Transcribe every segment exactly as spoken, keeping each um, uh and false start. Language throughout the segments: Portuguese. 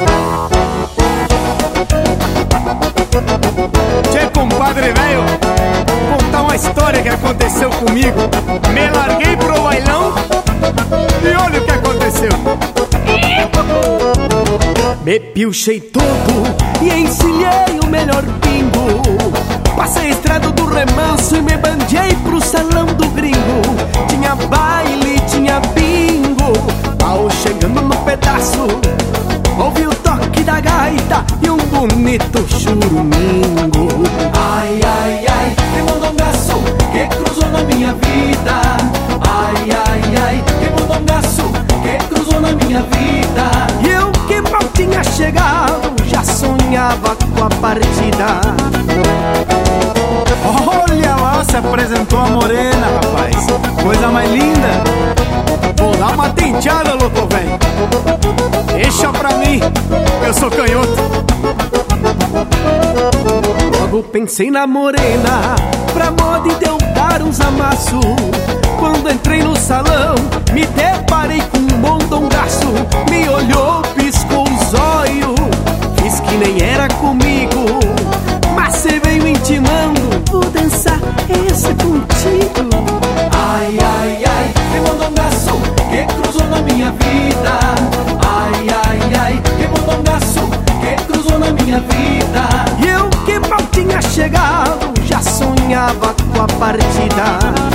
Tchê, compadre velho, contar uma história que aconteceu comigo. Me larguei pro bailão e olha o que aconteceu. Me pilchei todo e encilhei o melhor pingo. Passei a estrada do remanso e me bandeei pro salão do gringo. Tinha baile, tinha bingo. Ao chegando no pedaço, ouvi o toque da gaita e um bonito churumingo. Ai, ai, ai, que mondongaço que cruzou na minha vida. Ai, ai, ai, que mondongaço que cruzou na minha vida. E eu que mal tinha chegado, já sonhava com a partida. Olha lá, se apresentou a morena, rapaz. Coisa mais linda. Vou dar uma tenteada, louco velho. Deixa pra mim, eu sou canhoto. Logo pensei na morena, pra moda e deu dar uns amassos. Quando entrei no salão, me deparei com um mondongaço. Me olhou, piscou os olhos, fiz que nem era comigo. Mas cê veio intimando, vou dançar essa contigo. Ai, ai, ai, que mondongaço que cruzou na minha vida. Ai, ai, ai, que mondongaço que cruzou na minha vida. E eu que mal tinha chegado, já sonhava com a partida.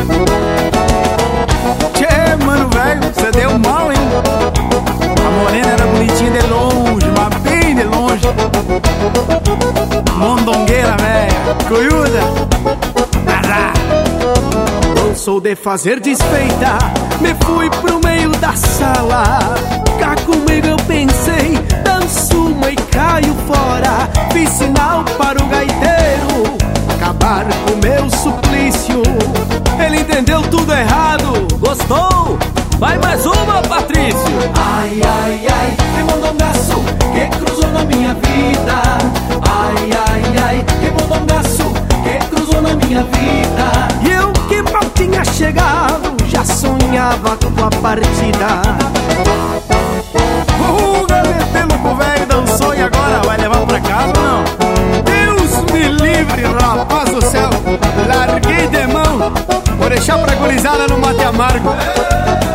Tchê, mano velho, você deu mal, hein? A morena era bonitinha de longe, mas bem de longe. Mondongueira, velha, coiuda. Ará. Não sou de fazer desfeita, me fui pro meio da sala. Cá comigo eu pensei, danço uma e caio fora. Fiz sinal para o gaiteiro acabar com meu suplício. Ele entendeu tudo errado. Gostou? Vai mais uma, Patrício. Ai, ai, ai, que mondongaço que cruzou na minha vida. Ai, ai, ai, que mondongaço que cruzou na minha vida. E eu que mal tinha chegado, já sonhava com a partida. Uh, gavetê, louco velho, dançou e agora vai levar pra casa ou não? Deus me livre, rapaz do céu. Larguei de mão, vou deixar pra gurizada no mate amargo.